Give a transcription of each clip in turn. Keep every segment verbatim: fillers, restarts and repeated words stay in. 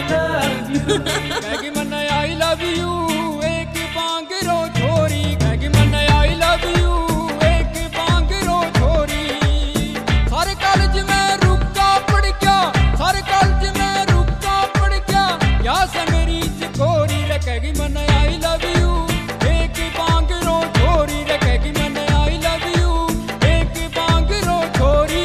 love you कहेगी मन I love you एक बांग रो छोरी कहेगी मन आई लव यू एक बांग रो छोरी सारे कॉलेज में रुका पड़ गया सारे कॉलेज में रुका पड़ गया या से मेरी चकोरी रे कहेगी मन आई लव यू एक बांग रो छोरी रे कहेगी मन आई लव यू एक बांग रो छोरी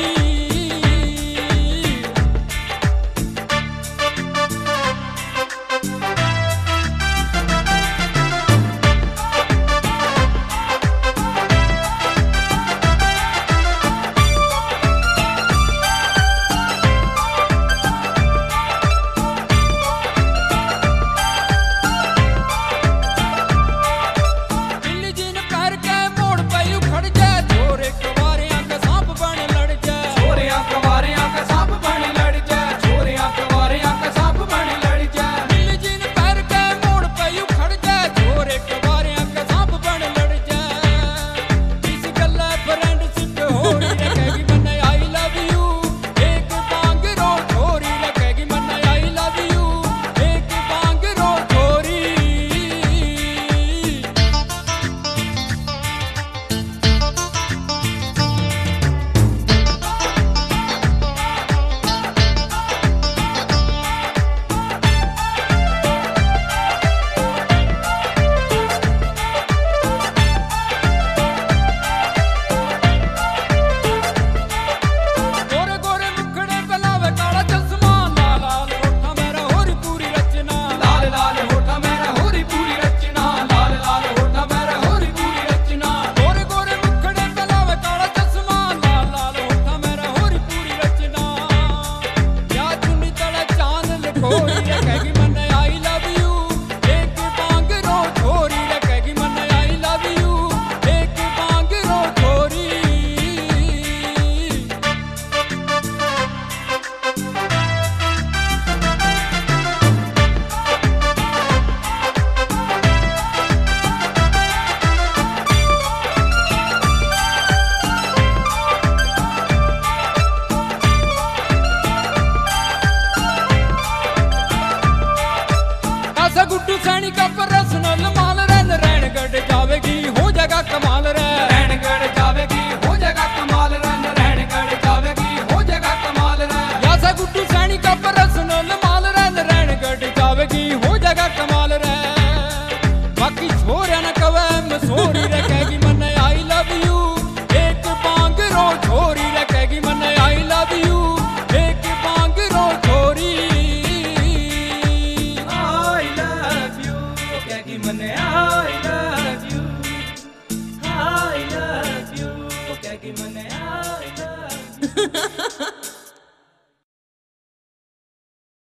गुड्डू सैनी का पर्सनल माल रैन रैनगढ़ जावेगी हो जाएगा कमाल रे रैनगढ़ जावेगी हो जाएगा कमाल रैन रैनगढ़ जावेगी हो जाएगा कमाल रे यासा गुड्डू सैनी का पर्सनल माल रैन रैनगढ़ जावेगी हो जाएगा कमाल रे बाकी छोरा न कवे मसोरी रे कहेगी मन आई लव यू एक बांग रो छोरी रे कहेगी मन आई लव यू एक बांग रो छोरी I love you, कहेगी मन